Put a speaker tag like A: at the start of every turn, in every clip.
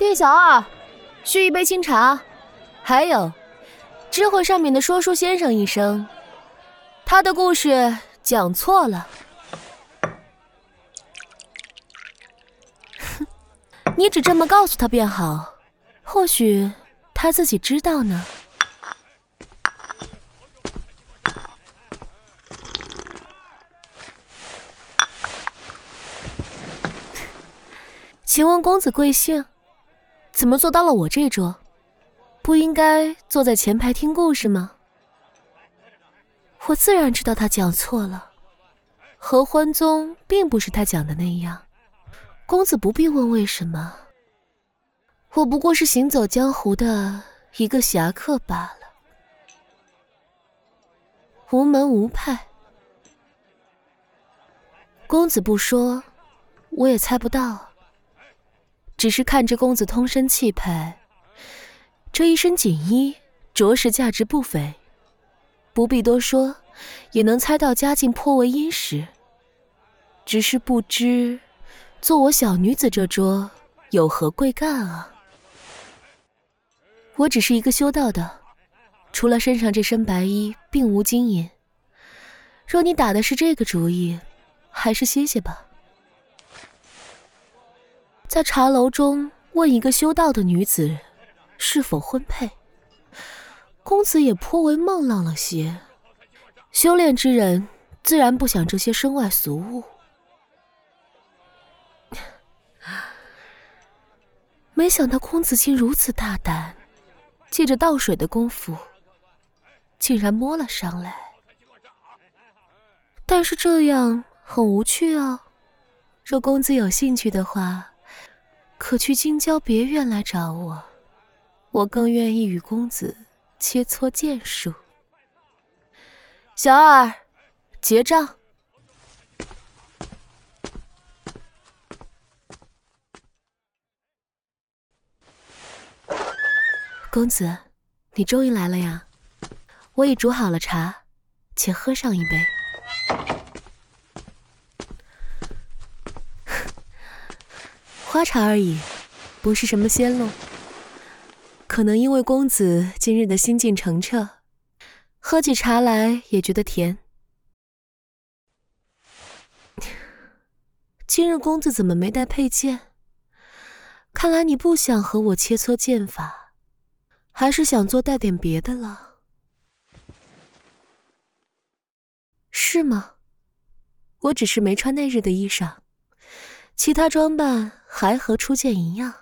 A: 店小二，续一杯清茶。还有，知会上面的说书先生一声，他的故事讲错了。哼，你只这么告诉他便好，或许他自己知道呢。请问公子贵姓？怎么坐到了我这桌？不应该坐在前排听故事吗？我自然知道他讲错了，合欢宗并不是他讲的那样。公子不必问为什么，我不过是行走江湖的一个侠客罢了，无门无派。公子不说，我也猜不到。只是看着公子通身气派，这一身锦衣着实价值不菲，不必多说，也能猜到家境颇为殷实。只是不知做我小女子这桌有何贵干啊？我只是一个修道的，除了身上这身白衣，并无金银。若你打的是这个主意，还是歇歇吧。在茶楼中问一个修道的女子是否婚配，公子也颇为梦浪了些。修炼之人自然不想这些身外俗物。没想到公子竟如此大胆，借着倒水的功夫竟然摸了上来。但是这样很无趣哦，若公子有兴趣的话，可去京郊别院来找我，我更愿意与公子切磋剑术。小二，结账。公子，你终于来了呀！我已煮好了茶，且喝上一杯。花茶而已，不是什么仙露。可能因为公子今日的心境澄澈，喝起茶来也觉得甜。今日公子怎么没带佩剑？看来你不想和我切磋剑法，还是想做带点别的了？是吗？我只是没穿那日的衣裳，其他装扮还和初见一样。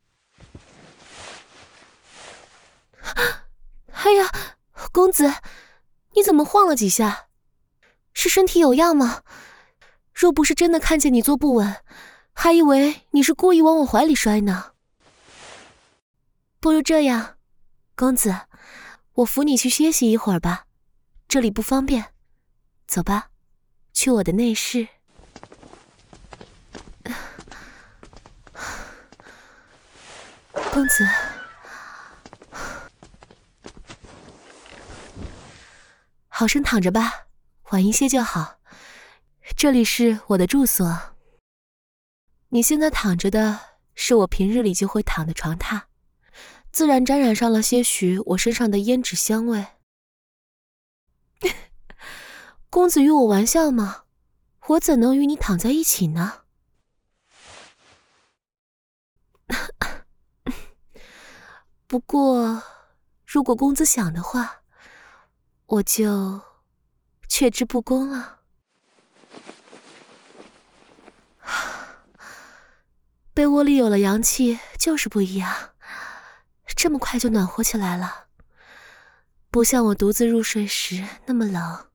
A: 哎呀，公子，你怎么晃了几下？是身体有恙吗？若不是真的看见你坐不稳，还以为你是故意往我怀里摔呢。不如这样，公子，我扶你去歇息一会儿吧，这里不方便。走吧，去我的内室。公子，好生躺着吧，晚一些就好。这里是我的住所。你现在躺着的是我平日里就会躺的床榻，自然沾染上了些许我身上的胭脂香味。公子与我玩笑吗？我怎能与你躺在一起呢？不过，如果公子想的话，我就却之不恭了。被窝里有了阳气，就是不一样，这么快就暖和起来了，不像我独自入睡时那么冷。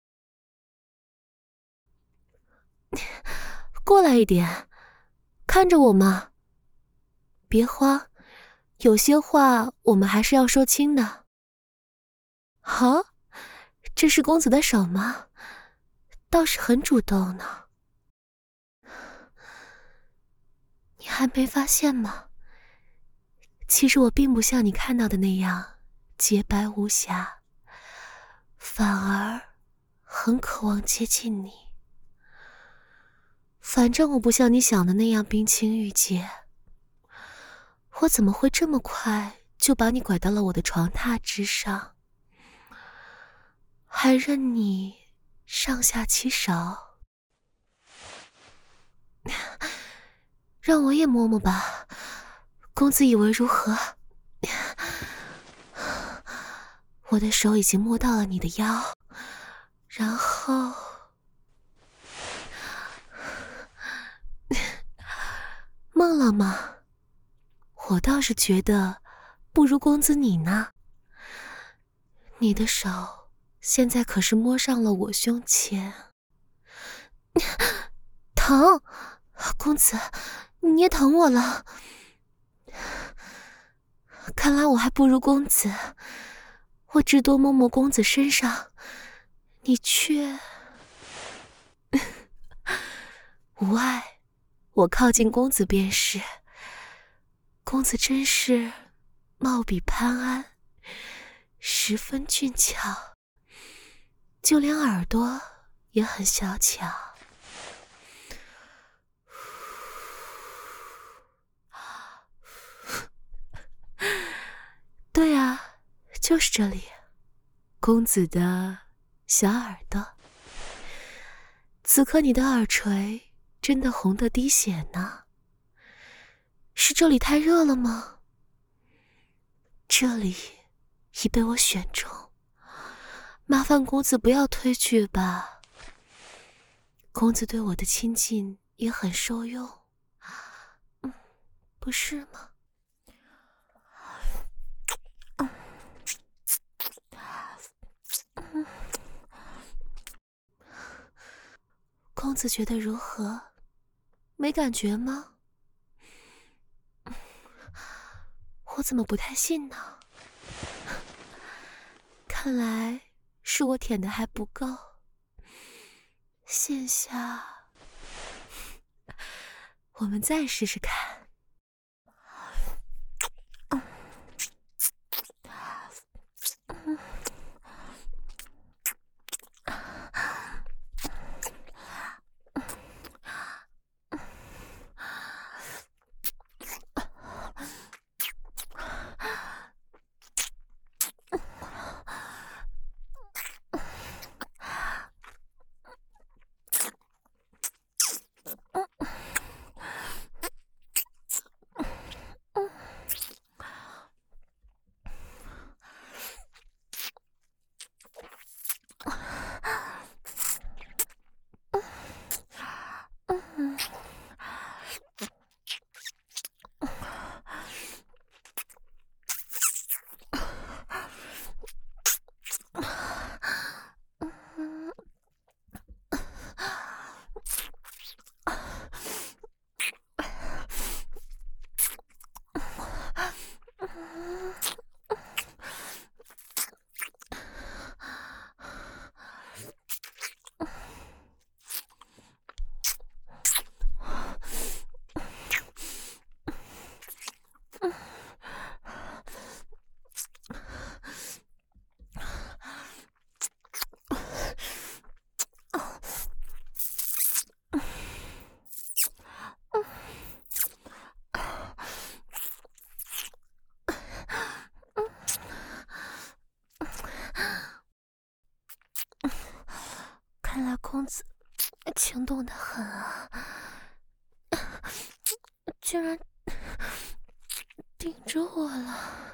A: 过来一点，看着我嘛，别慌，有些话我们还是要说清的。啊，这是公子的手吗？倒是很主动呢。你还没发现吗？其实我并不像你看到的那样洁白无瑕，反而很渴望接近你。反正我不像你想的那样冰清玉洁， 我怎么会这么快就把你拐到了我的床榻之上，还任你上下其手？让我也摸摸吧，公子以为如何？我的手已经摸到了你的腰，然后梦了吗？我倒是觉得不如公子你呢。你的手现在可是摸上了我胸前，疼，公子，你也疼我了。看来我还不如公子，我只多摸摸公子身上，你却无碍。我靠近公子便是。公子真是貌比潘安，十分俊俏，就连耳朵也很小巧。对啊，就是这里，公子的小耳朵。此刻你的耳垂真的红得滴血呢。是这里太热了吗？这里已被我选中，麻烦公子不要推拒吧。公子对我的亲近也很受用，不是吗？公子觉得如何？没感觉吗？我怎么不太信呢？看来是我舔的还不够。现下，我们再试试看。看来公子情动得很啊，居然顶着我了。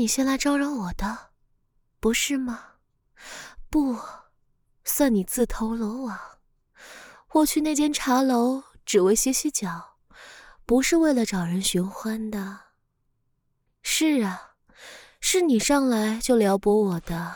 A: 你先来招惹我的，不是吗？不，算你自投罗网。我去那间茶楼只为歇歇脚，不是为了找人寻欢的。是啊，是你上来就撩拨我的。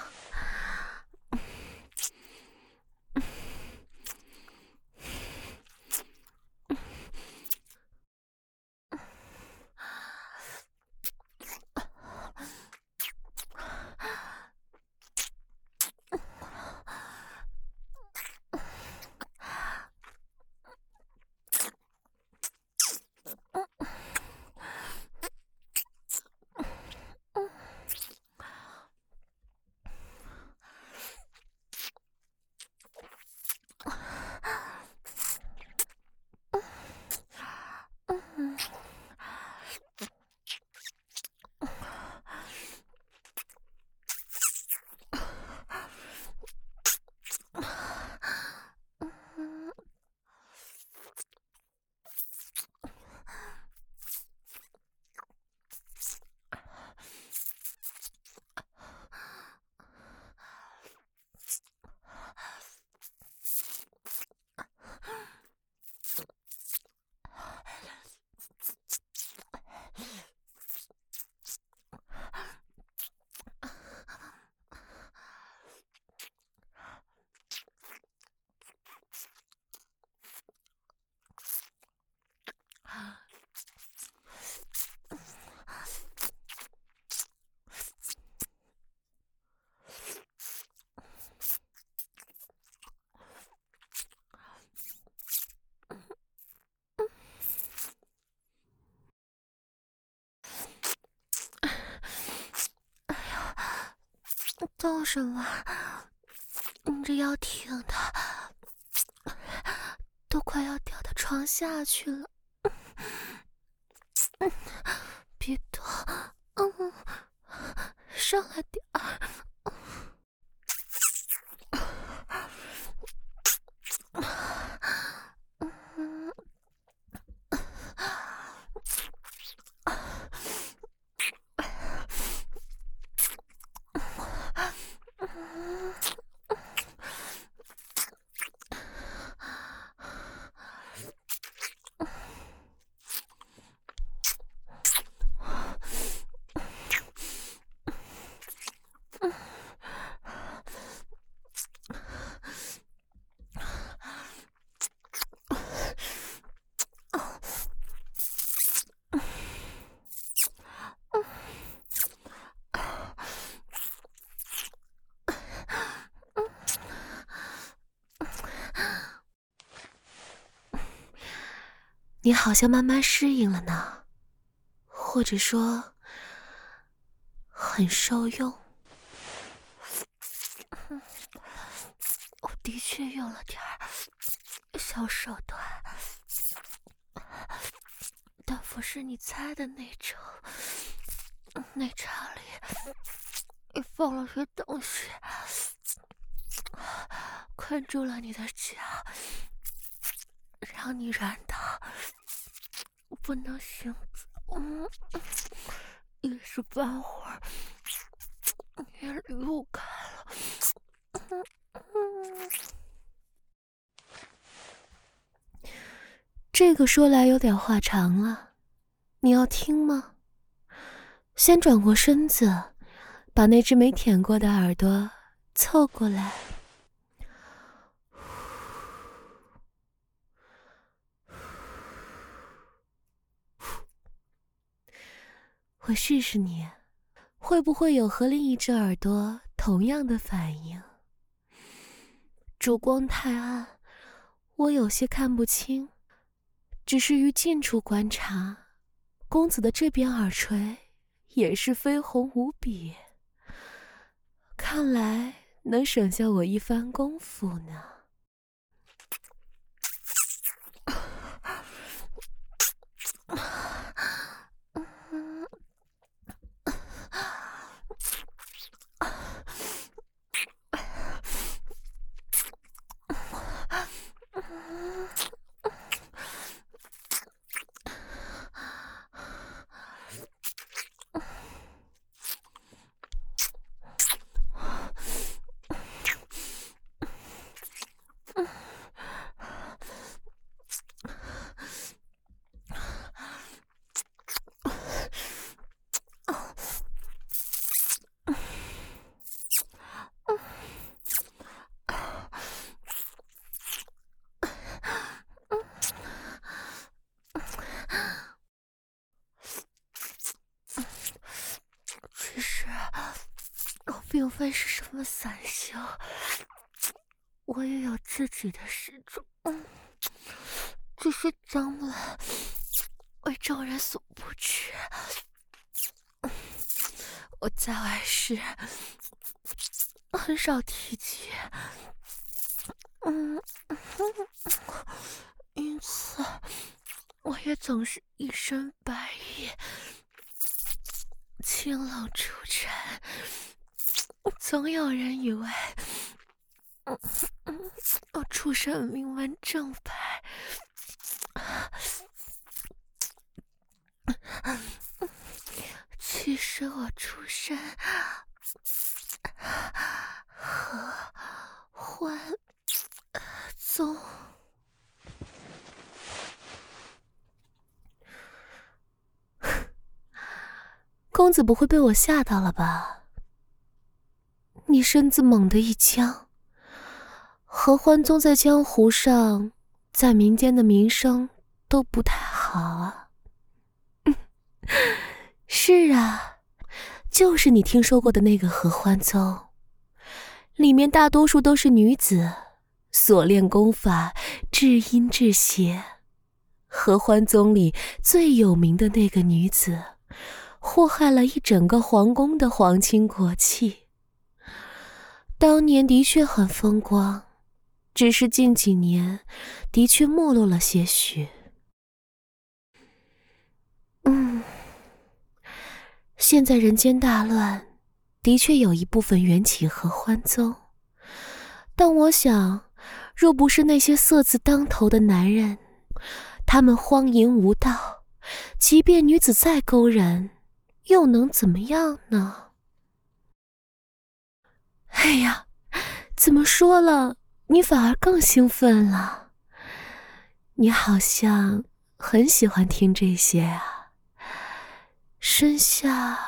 A: 动什么？你这腰挺的，都快要掉到床下去了。别动，上来点儿。你好像慢慢适应了呢，或者说很受用。我的确用了点小手段，但不是你猜的那种。那茶里也放了些东西，困住了你的脚，让你软倒，不能行走。一时半会儿也离不开了。这个说来有点话长了，你要听吗？先转过身子，把那只没舔过的耳朵凑过来。我试试你，会不会有和另一只耳朵同样的反应？烛光太暗，我有些看不清，只是于近处观察，公子的这边耳垂也是绯红无比，看来能省下我一番功夫呢。 并非是什么散修，我也有自己的事种，只是将来为众人所不知。我在外时很少提及，因此我也总是一身白衣，清冷出尘。总有人以为我出身名门正派，其实我出身合欢宗。公子不会被我吓到了吧？你身子猛地一僵。合欢宗在江湖上，在民间的名声都不太好啊。是啊，就是你听说过的那个合欢宗，里面大多数都是女子，所练功法至阴至邪。合欢宗里最有名的那个女子，祸害了一整个皇宫的皇亲国戚。当年的确很风光，只是近几年的确没落了些许。现在人间大乱，的确有一部分缘起合欢宗，但我想，若不是那些色字当头的男人，他们荒淫无道，即便女子再勾人，又能怎么样呢？哎呀，怎么说了，你反而更兴奋了。你好像很喜欢听这些啊。身下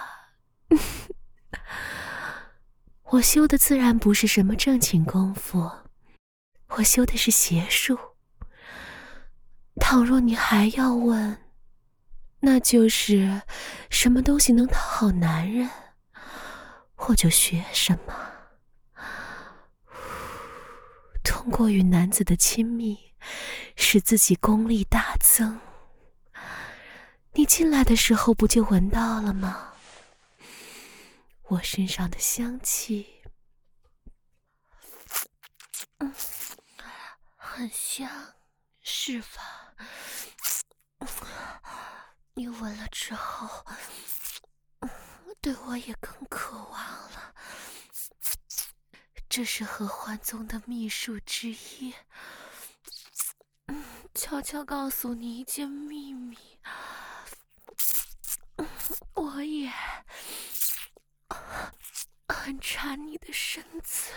A: 我修的自然不是什么正经功夫，我修的是邪术。倘若你还要问，那就是什么东西能讨好男人，我就学什么。通过与男子的亲密，使自己功力大增。你进来的时候不就闻到了吗？我身上的香气，很香，是吧？你闻了之后，对我也更渴望了。这是合欢宗的秘术之一。悄悄告诉你一件秘密，我也很馋你的身子。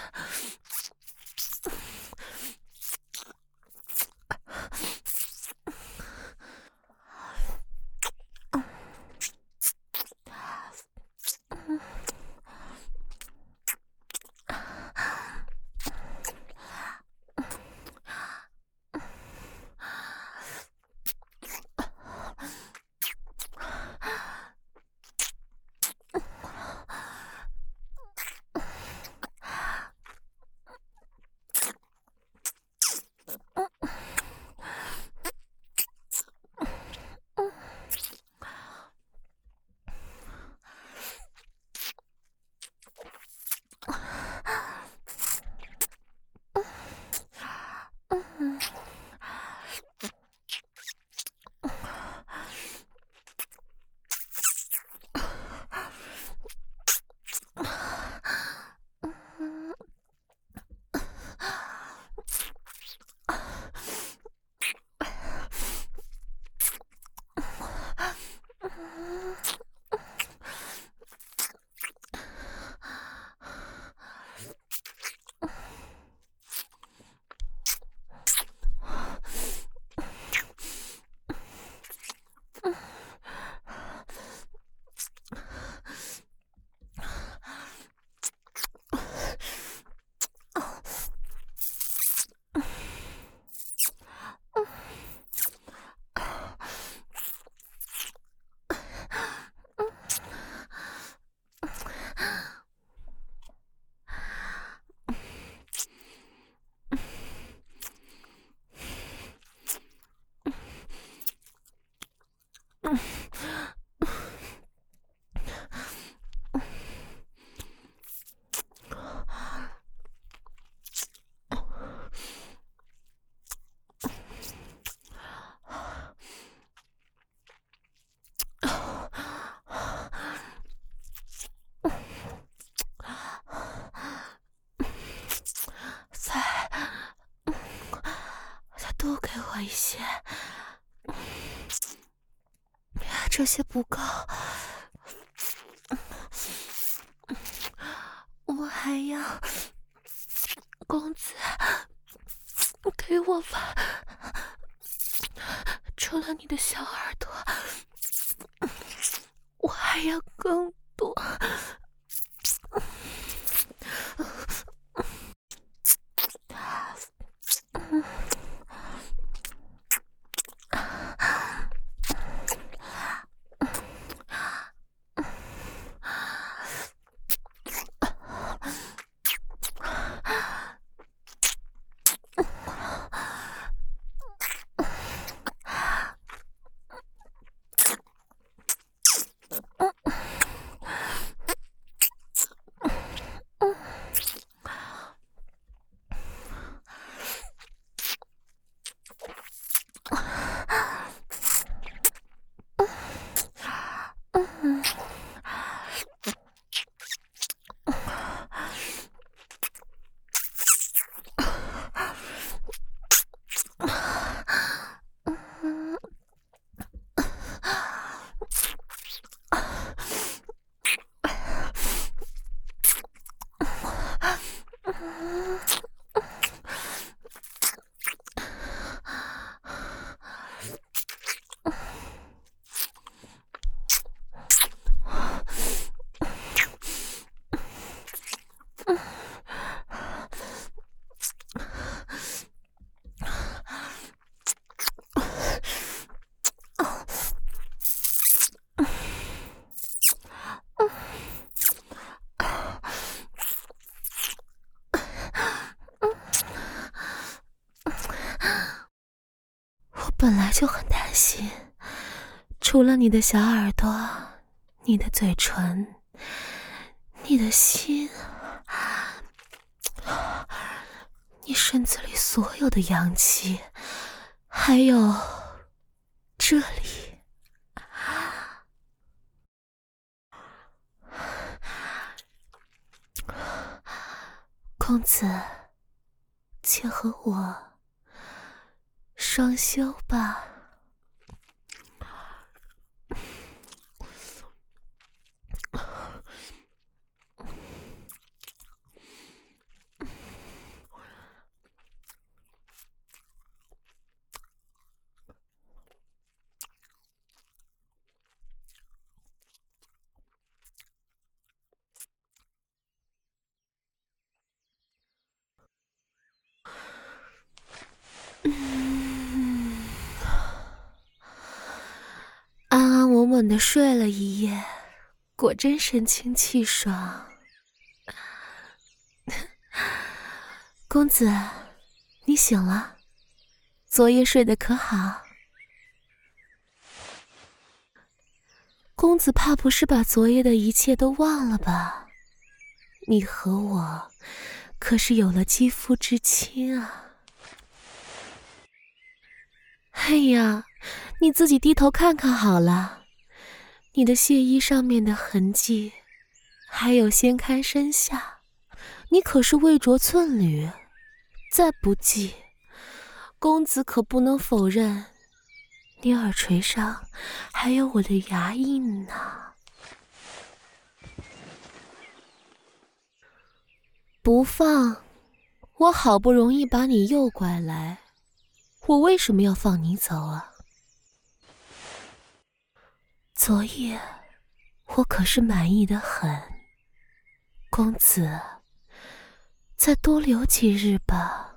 A: 一些，这些不够，我还要。公子，给我吧，除了你的小耳朵，我还要更多。本来就很担心，除了你的小耳朵，你的嘴唇，你的心，你身子里所有的阳气，还有这里，公子，且和我双修吧。安安稳稳地睡了一夜，果真神清气爽。公子，你醒了？昨夜睡得可好？公子怕不是把昨夜的一切都忘了吧？你和我可是有了肌肤之亲啊！哎呀，你自己低头看看好了，你的亵衣上面的痕迹，还有掀开身下，你可是未着寸缕。再不济，公子可不能否认，你耳垂上还有我的牙印呢。不放，我好不容易把你诱拐来，我为什么要放你走啊？昨夜我可是满意得很，公子，再多留几日吧。